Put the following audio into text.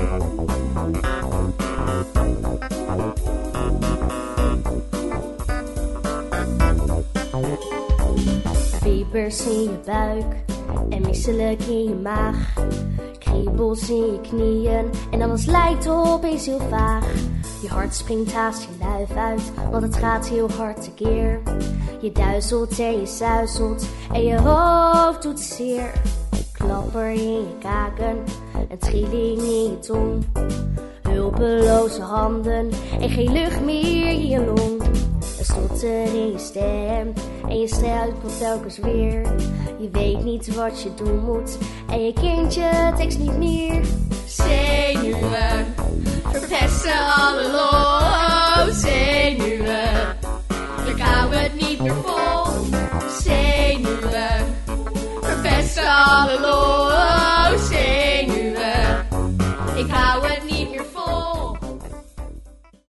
Piepers in je buik en misselijk in je maag. Kriebels in je knieën en alles lijkt opeens heel vaag. Je hart springt haast je lijf uit, want het gaat heel hard tekeer. Je duizelt en je suizelt en je hoofd doet zeer. Klapper in je kaken, een trilling in je tong. Hulpeloze handen en geen lucht meer in je long. Een stotter in je stem en je struikelt telkens weer. Je weet niet wat je doen moet en je kindje tekst niet meer. Zenuwen verpesten alle lol. Zenuwen, ik hou het niet meer vol. Zenuwen verpesten alle lol. Zenuwen, ik hou